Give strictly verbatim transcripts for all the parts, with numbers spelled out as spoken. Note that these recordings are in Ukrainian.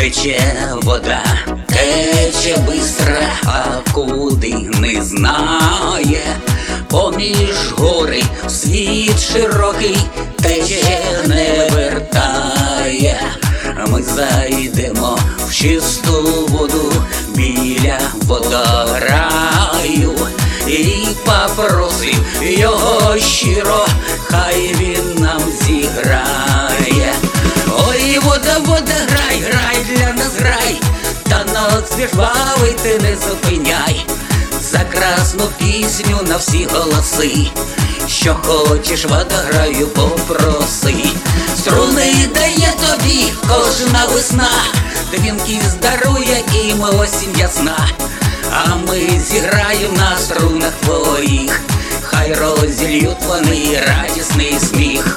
Тече вода, тече бистро, а куди не знає. Поміж гори світ широкий, тече не вертає. Ми зайдемо в чисту воду біля водограю і попросим його щиро, хай він нам зіграє. Ой, вода, вода, грай, грай для нас, грай, танок свій жвавий ти не зупиняй. За красну пісню на всі голоси, що хочеш, водограю попроси. Струни дає тобі кожна весна, дзвінки здарує і осінь ясна. А ми зіграємо на струнах твоїх, хай розільють вони радісний сміх.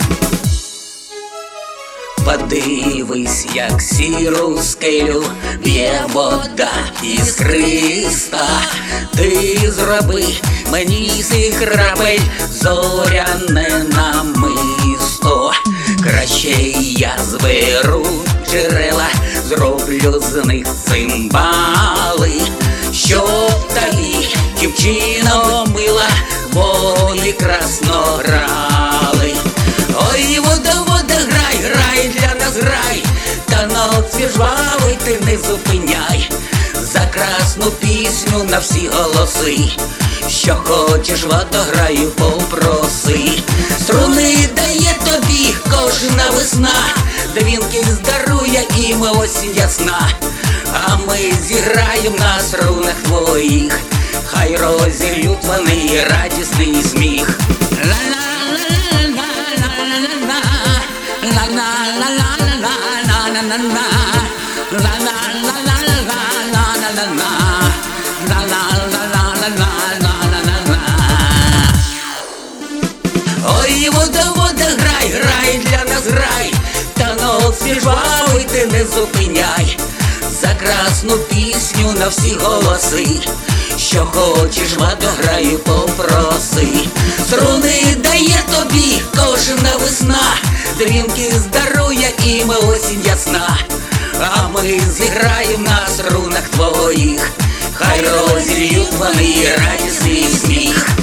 Подивись, як сіру скелю б'є вода іскриста. Ти зроби мені сих крапель зоряне намисто. Краще я зберу джерела, зроблю з них цимбали, щоб такі дівчино мила вони красно грали. Ой, вода, вода, грай, грай для нас, грай, танок свій жвавий ти не зупиняй. За красну пісню на всі голоси, що хочеш, водограю попроси. Струни дає тобі кожна весна, дзвінки здарує і осінь ясна. А ми зіграємо на струнах твоїх, хай розільють вони радісний сміх. Ой, вода, вода, грай, грай для нас, грай, танок свій жвавий ти не зупиняй. За красну пісню на всі голоси, що хочеш, водограю попроси. Струни дає тобі кожна весна, дзвінки здарує і осінь ясна. А ми зіграємо на струнах твоїх, хай розільють вони радісний сміх.